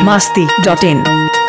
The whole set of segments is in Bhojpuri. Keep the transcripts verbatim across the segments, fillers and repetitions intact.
बिहार मस्ती डॉट इन।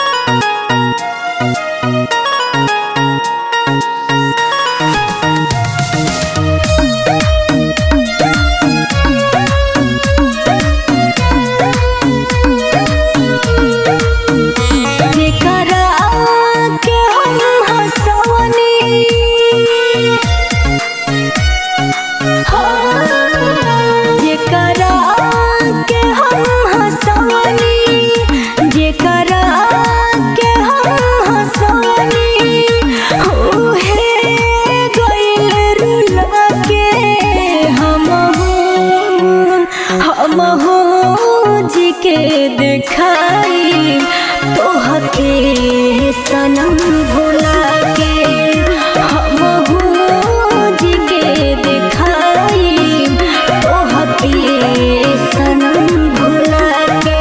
जी के दिखाई तोहके सनम भुला के, हम जी के दिखाई तोहके सनम भुला के।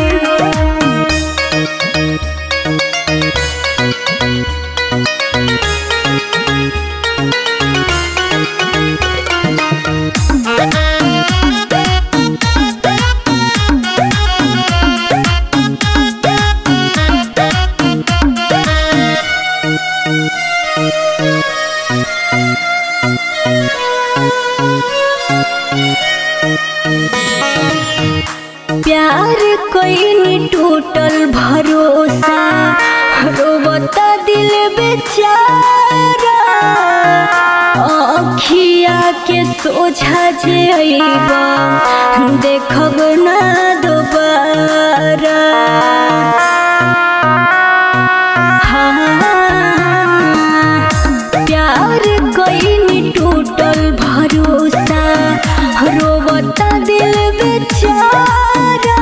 प्यार कोई टूटल भरोसा रोवता दिल बेचारा, अखिया के सोझा जे अइबा देखब ना दोबारा। प्यार कोई टूटल भरोसा रोवता दिल बेचारा,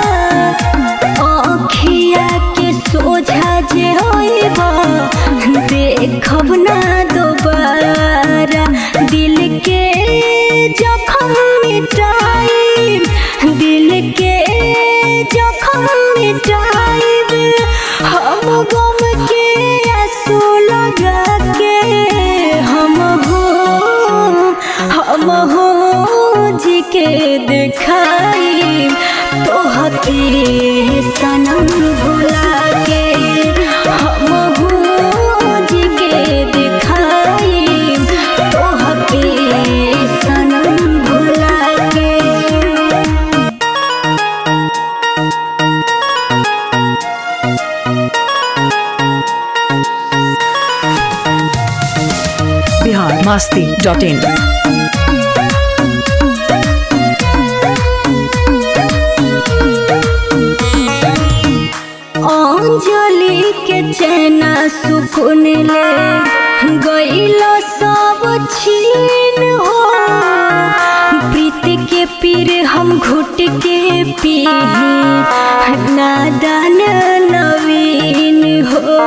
अखिया के सोझा जे होइबा देखब ना दोबारा। दिल के जखम मिटाई, दिल के जखम मिटाई, हम गम के आंसू लगा के, हम हो हम हो जी के दिखाई तोहके सनम भुला के, हम हो जी के दिखाई तोहके सनम भुला के। Bihar Masti dot in. अंजलि के चैना सुकून ले गइलो सब छीन हो, प्रीत के पीर हम घुट के पी नादान नवीन हो।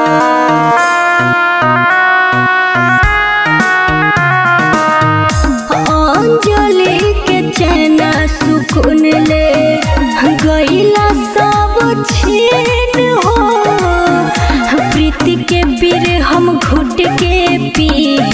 अंजलि के चैना सुकून ले गइला सब छीन हो, प्रीति के पीर हम घुट के पी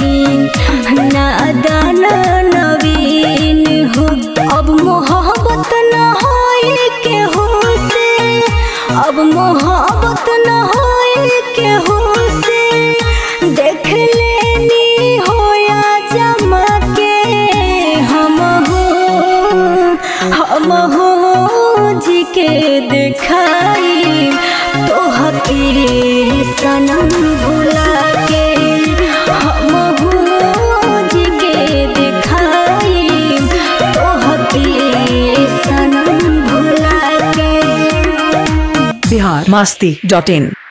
नादान नवीन हो। अब मोहब्बत न होई के हो से, अब मोहब्बत न होई के हो से, देख लेनी होया जमा के, हम हो हम हो जी के दिखाई तोहके सनम भुला के, हम हो जी के दिखाई तोहके सनम भुला के। बिहार मस्ती डॉट इन।